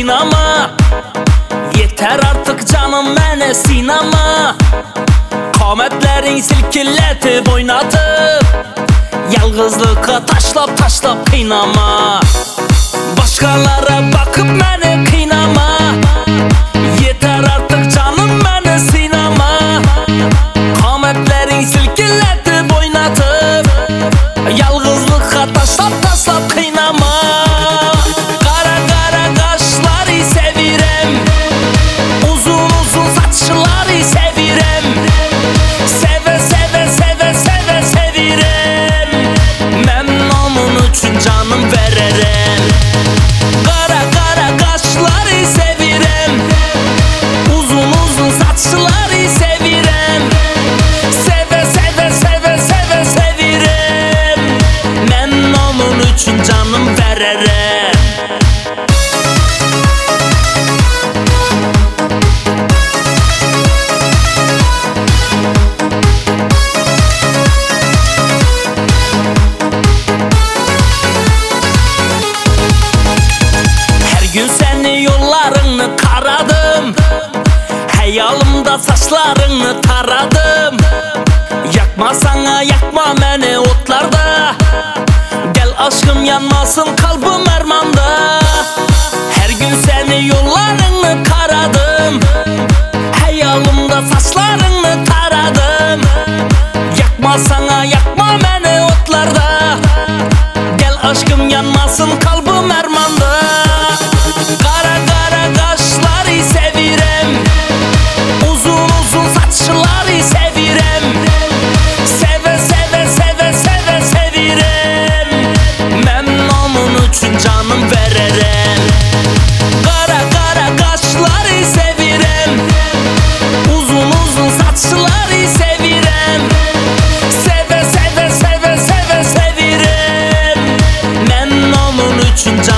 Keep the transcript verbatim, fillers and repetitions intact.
kıynama. Yeter artık canım beni sinema. Kametlerin silkiletip oynatıp yalgızlığa taşlap taşlap kıynama. Başkalara bakıp beni kıynama. Yeter artık canım beni sinema. Kametlerin silkiletip oynatıp yalgızlığa taşlap taşlap kıynama. Kara kara kaşları sevirem, uzun uzun saçları sevirem. Seve seve seve seve sevirem. Ben onun için canım veririm. Kara kara kaşları sevirem, uzun uzun saçları sevirem. Seve seve seve seve sevirem. Ben onun için canım veririm. Gün seni yollarını karadım, hayalımda saçlarını taradım. Yakma sana yakma beni otlarda, gel aşkım yanmasın kalbim ermanda. Her gün seni yollarını karadım, hayalımda saçlarını taradım. Yakma sana yakma beni otlarda, gel aşkım yanmasın kalbim ermanda. Kara kara kaşları sevirem, uzun uzun saçları sevirem. Seve seve seve seve sevirem. Ben onun için canım veririm. Kara kara kaşları sevirem, uzun uzun saçları sevirem. Seve seve seve seve sevirem. Ben onun için canım